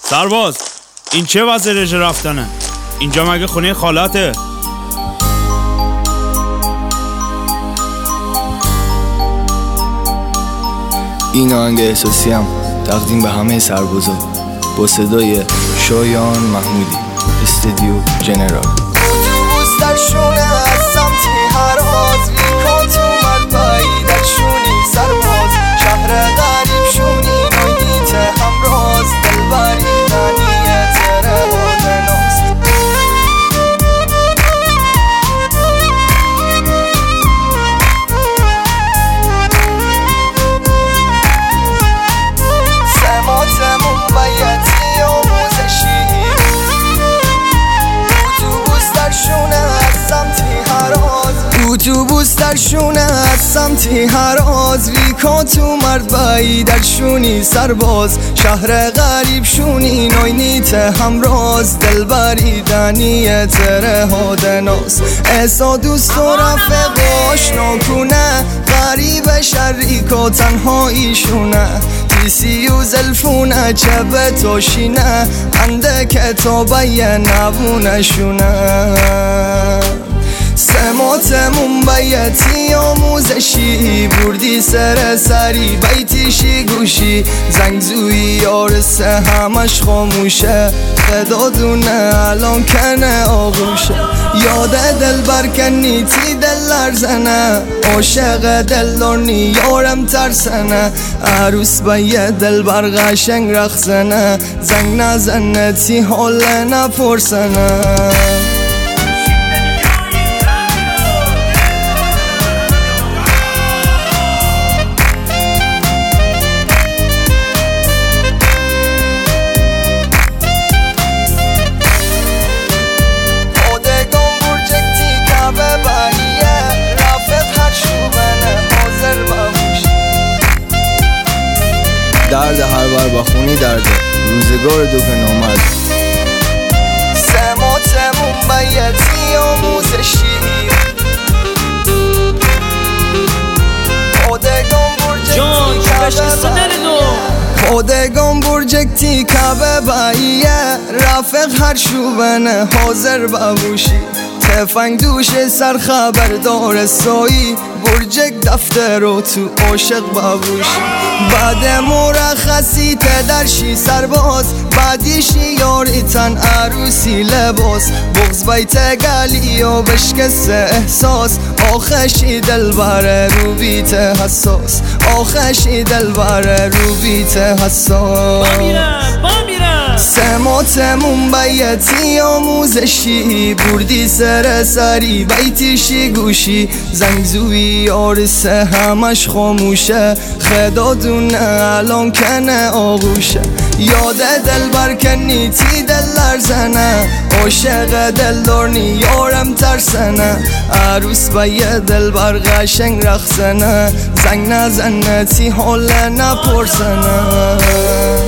سرباز این چه وضع رژه رفتنه؟ اینجا مگه خونه خالاته؟ این آهنگ احساسی هم تقدیم به همه سربازا با صدای شایان محمودی، استودیو جنرال. اتوبوس در شونه از سمتی هراز بیکن تو مربایی در شونی سرباز شهر غریب شونی نویدیت همراز دلبری دنیه تره و دناز سماتمون بایدی آموزشی اتوبوس در شونه از سمتی هراز ویکن تو مربایی در شونی سرباز شهر غریب شونی نوینیت همراز دلبری دنیه تره ها دناس احسا دوست و رفق آشنا کنه غریب شریک و تنهایی شونه تیسی و زلفونه چه به توشینه انده کتابه نبونه شونه سماتمون بیتی آموزشی بردی سر سری بیتیشی گوشی زنگزوی یارسه همش خاموشه خدا دونه الان کنه آغوشه یاده دل برکنی تی دل لرزنه عاشق دل دارنی یارم ترسنه عروس بیه دل بر قشنگ رخزنه زنگ نزنه تی حال نپرسنه درد هر بر بخونی درده روزگار دو که نامد سماتمون بیتی آموزشی پادگان برجکتی کبه باییه رفق هر شوبنه حاضر ببوشی تفنگ دوش سر خبردار سایی برجک دفتر و تو عاشق ببوشی بعد مرخصی تدرشی سرباز بعدیشی یاریتن عروسی لباس بغز بیت گلی و بشکست احساس آخشی دل بره رو بیت حساس آخشی دل بره رو بیت حساس سماتمون بیتی آموزشی بردی سر سری بیتیشی گوشی زنگزوی یارسه همش خاموشه خدا دونه الان کنه آغوشه یاده دل برکنی تی دل لرزنه عاشق دل دارنی یارم ترسنه عروس بیه دل بر قشنگ رخزنه زنگ نزنه تی حال نپرسنه